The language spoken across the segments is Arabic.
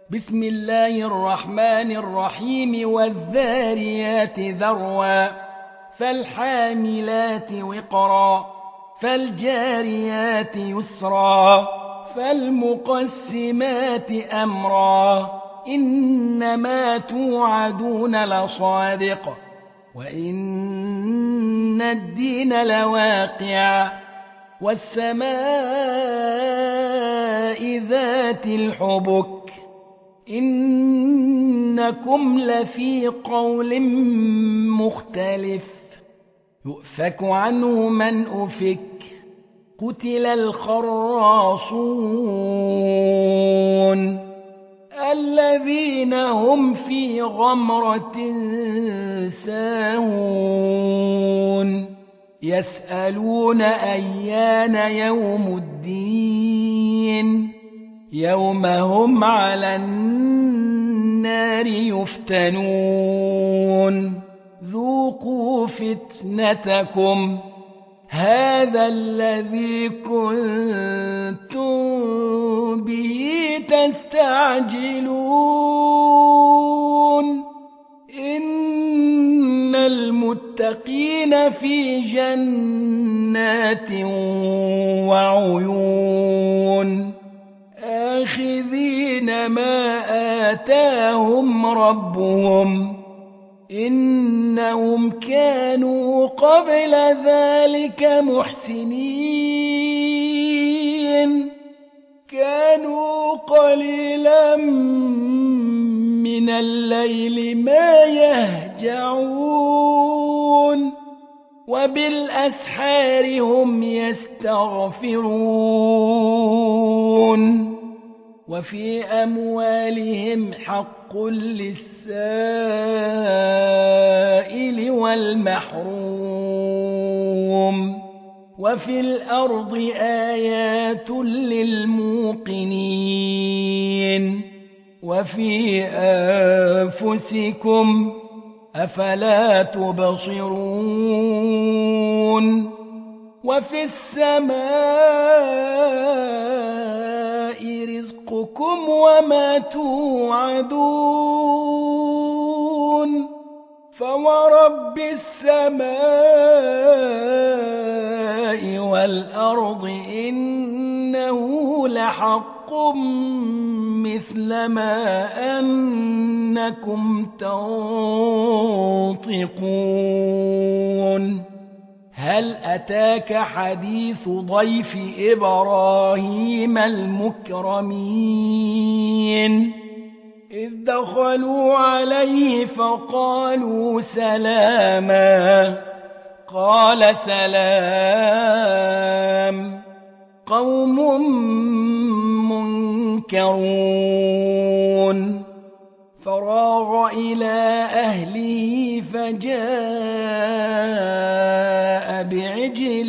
بسم الله الرحمن الرحيم والذاريات ذروا فالحاملات وقرا فالجاريات يسرا فالمقسمات أمرا إنما توعدون لصادق وإن الدين لواقع والسماء ذات الحبك إنكم لفي قول مختلف يؤفك عنه من أفك قتل الخراصون الذين هم في غمرة ساهون يسألون أيان يوم الدين يوم هم على النار يفتنون ذوقوا فتنتكم هذا الذي كنتم به تستعجلون إن المتقين في جنات وعيون آخذين ما آتاهم ربهم إنهم كانوا قبل ذلك محسنين كانوا قليلا من الليل ما يهجعون وبالأسحار هم يستغفرون وفي أموالهم حق للسائل والمحروم وفي الأرض آيات للموقنين وفي أنفسكم أفلا تبصرون وفي السماء رزقكم وما توعدون فورب السماء والأرض إنه لحق مثل ما أنكم تنطقون هل أتاك حديث ضيف إبراهيم المكرمين إذ دخلوا عليه فقالوا سلاما قال سلام قوم منكرون فراغ إلى أهله فجاء بعجل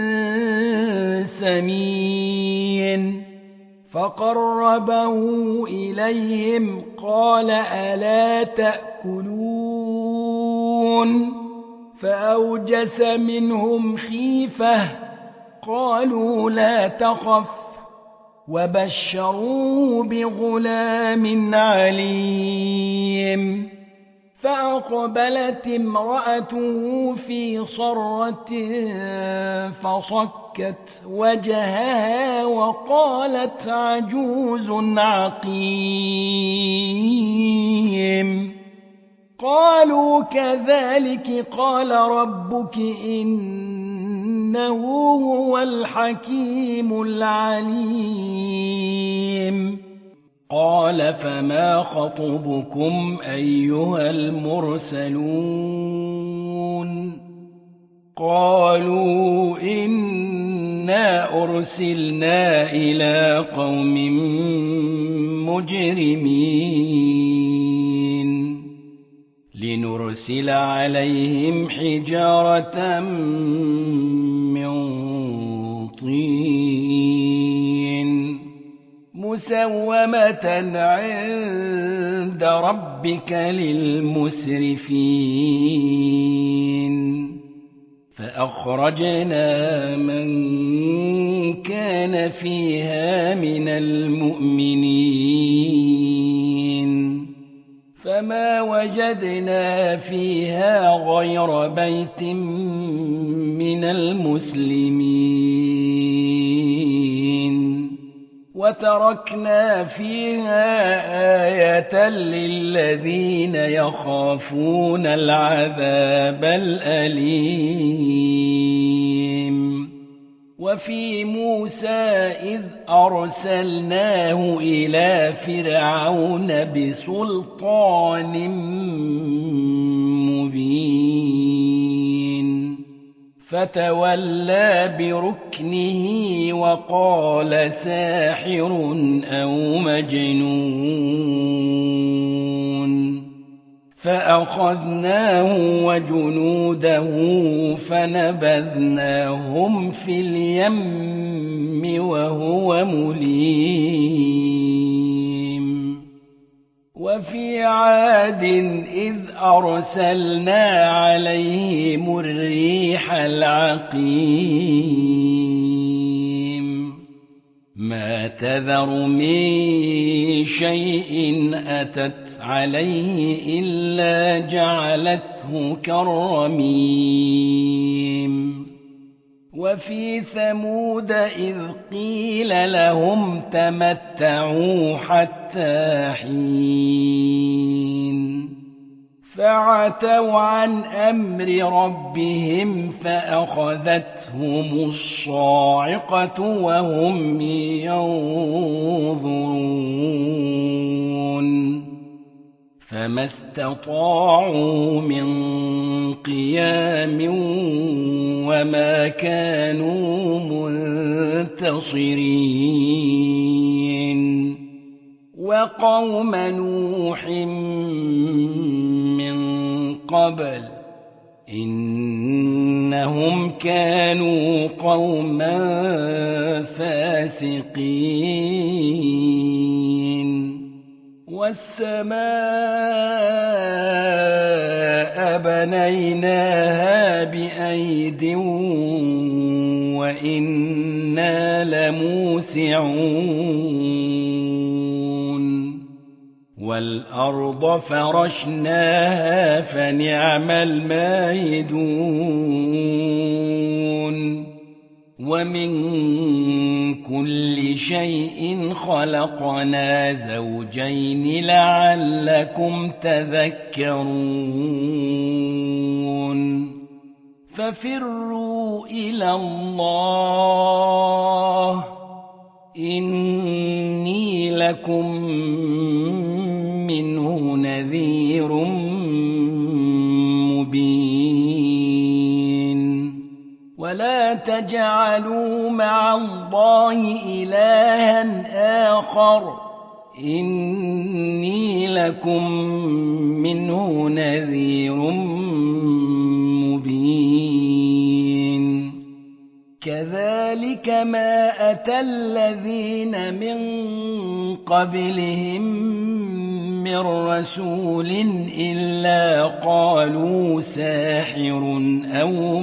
سمين فقربه إليهم قال ألا تأكلون فأوجس منهم خيفة قالوا لا تخف وبشروه بغلام عليم فأقبلت امرأته في صرة فصكت وجهها وقالت عجوز عقيم قالوا كذلك قال ربك إنه هو الحكيم العليم قال فما خطبكم أيها المرسلون قالوا إنا أرسلنا إلى قوم مجرمين لنرسل عليهم حجارة من طين مسومة عند ربك للمسرفين فأخرجنا من كان فيها من المؤمنين فما وجدنا فيها غير بيت من المسلمين وتركنا فيها آية للذين يخافون العذاب الأليم وفي موسى إذ أرسلناه إلى فرعون بسلطان مبين فتولى بركنه وقال ساحر أو مجنون فأخذناه وجنوده فنبذناهم في اليم وهو مليم وفي عاد إذ أرسلنا عليهم الريح العقيم ما تذر من شيء أتت عليه إلا جعلته كالرميم وفي ثمود إذ قيل لهم تمتعوا حتى حين فعتوا عن أمر ربهم فأخذتهم الصاعقة وهم ينظرون فما استطاعوا من قيام وما كانوا منتصرين وقوم نوح من قبل إنهم كانوا قوما فاسقين والسماء بنيناها بأيد وإنا لموسعون والأرض فرشناها فنعم الماهدون ومن كل شيء خلقنا زوجين لعلكم تذكرون ففروا إلى الله إني لكم منه نذير مبين ولا تجعلوا مع الله إلها آخر إني لكم منه نذير مبين كذلك ما أتى الذين من قبلهم من رسول إلا قالوا ساحر أو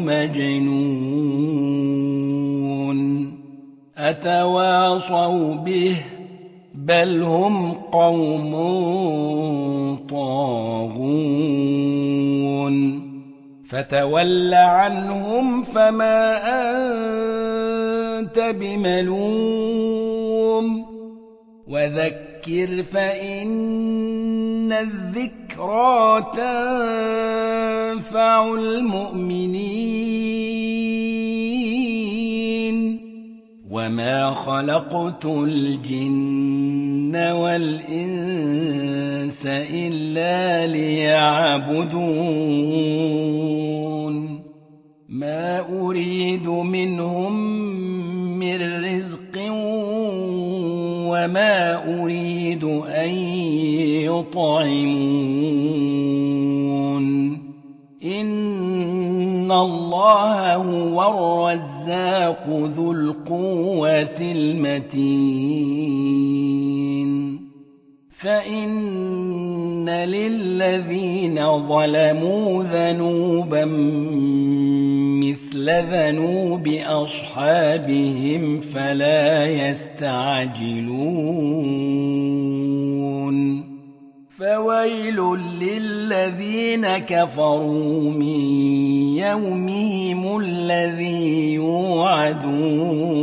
مجنون أتواصوا به بل هم قوم طاغون فتول عنهم فما أنت بملوم وذكر فإن الذكرى تنفع المؤمنين وما خلقت الجن والإنس إلا ليعبدون ما أريد منهم من رزق وما أريد أن يطعمون إن الله هو الرزاق ذو القوة المتين فإن للذين ظلموا ذنوبا مثل ذنوب أصحابهم فلا يستعجلون فويل للذين كفروا من يومهم الذي يوعدون